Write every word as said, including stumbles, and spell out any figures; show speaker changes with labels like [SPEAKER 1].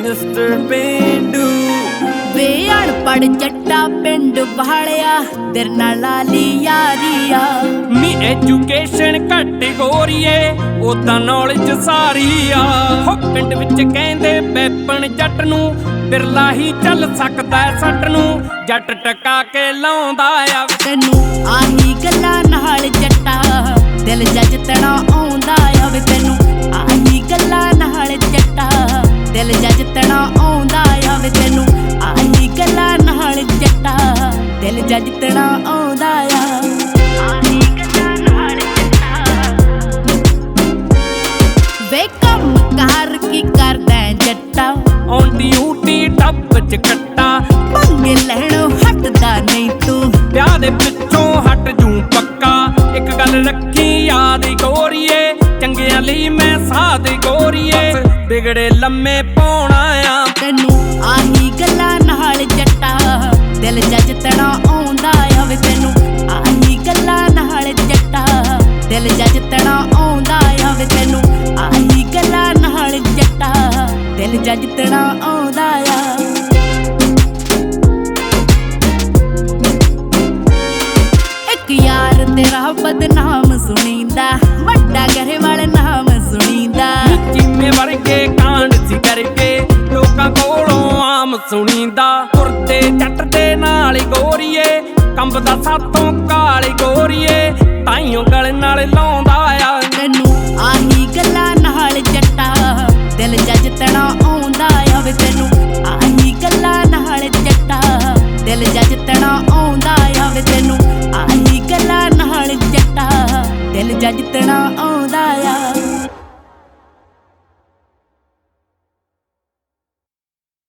[SPEAKER 1] mister ਪੇਂਡੂ
[SPEAKER 2] ਵੇ ਅਣਪੜ ਜੱਟਾ ਪਿੰਡ ਵਾਲਿਆ ਤੇਰੇ ਨਾਲ ਲਾਲੀ ਯਾਰੀ ਆ
[SPEAKER 1] ਨੀ ਐਜੂਕੇਸ਼ਨ ਘੱਟ ਗੋਰੀਏ ਉਦਾਂ ਨੌਲੇਜ ਸਾਰੀ ਆ ਹੋ ਪਿੰਡ ਵਿੱਚ ਕਹਿੰਦੇ ਪੈਪਣ ਜੱਟ ਨੂੰ ਬਿਰਲਾ ਹੀ ਚੱਲ ਸਕਦਾ ਸੱਟ ਨੂੰ ਜੱਟ ਟਕਾ ਕੇ ਲਾਉਂਦਾ ਆ
[SPEAKER 2] ਤੈਨੂੰ ਆਹੀ ਗੱਲਾਂ ਨਾਲ ਜੱਟਾ ਦਿਲ ਜੱਜ ਤਣਾ ਆਉਂਦਾ ਆ ਵੇ ਤੈਨੂੰ ਆਹੀ ਗੱਲਾਂ ਨਾਲ ਜੱਟਾ ਦਿਲ ਜੱਜ ਤਣਾ ਆਉਂਦਾ ਆ ਵੇ ਤੈਨੂੰ ਆਹੀ ਗੱਲਾਂ ਨਾਲ ਜੱਟਾ ਦਿਲ ਜੱਜ ਤਣਾ ਆਉਂਦਾ ਆ ਆਹੀ ਗੱਲਾਂ ਨਾਲ ਜੱਟਾ ਵੇ ਕੰਮ ਕਾਰ ਕੀ ਕਰਦਾ ਜੱਟਾ
[SPEAKER 1] ਔਨ ਡਿਊਟੀ ਟੱਪ ਚ ਕੱਟਾ
[SPEAKER 2] ਪੰਗੇ ਲੈਣੋਂ ਹਟਦਾ ਨਹੀਂ ਤੂੰ
[SPEAKER 1] ਵਿਆਹ ਦੇ ਪਿੱਛੋਂ ਹਟ ਜੂ ਪੱਕਾ ਇੱਕ ਗੱਲ ਰੱਖੀ ਯਾਦ ਗੋਰੀਏ ਚੰਗਿਆਂ ਲਈ ਮੈਂ ਸਾਧ ਗੋਰੀਏ ਬਿਗੜੇ ਲੰਮੇ ਪਾਉਣਾ ਆ
[SPEAKER 2] ਤੈਨੂੰ ਆਹੀ ਗੱਲਾਂ ਨਾਲ ਜੱਟਾ ਦਿਲ ਜੱਜ ਤਣਾ ਆਉਂਦਾ ਆ ਵੇ ਤੈਨੂੰ ਆਹੀ ਗੱਲਾਂ ਨਾਲ ਜੱਟਾ ਦਿਲ ਜੱਜ ਤਣਾ ਆਉਂਦਾ ਆ ਵੇ ਤੈਨੂੰ ਆਹੀ ਗੱਲਾਂ ਨਾਲ ਜੱਟਾ ਦਿਲ ਜੱਜ ਤਣਾ ਆਉਂਦਾ ਆ ਇੱਕ ਯਾਰ ਤੇਰਾ ਬਦਨਾਮ ਸੁਣੀਂਦਾ ਵੱਡਾ ਘਰੇ ਵਾਲੇ ਨਾਮ ਸੁਣੀਂਦਾ
[SPEAKER 1] ਜਿੰਮੇ ਵਰਗੇ ਕਾਂਡ ਸੀ ਕਰਕੇ ਲੋਕਾਂ ਕੋਲੋਂ ਆਮ ਸੁਣੀਂਦਾ ਤੁਰਦੇ ਜੱਟ ਦੇ ਨਾਲ ਗੋਰੀਏ ਕੰਬਦਾ ਸਾਥੋਂ